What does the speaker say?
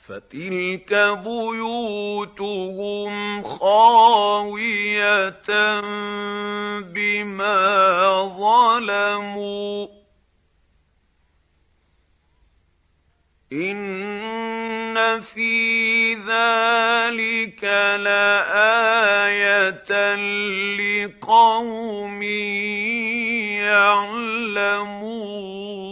فتلك بيوتهم خاويه بما ظلموا إن في ذلك لآية لقوم يعلمون.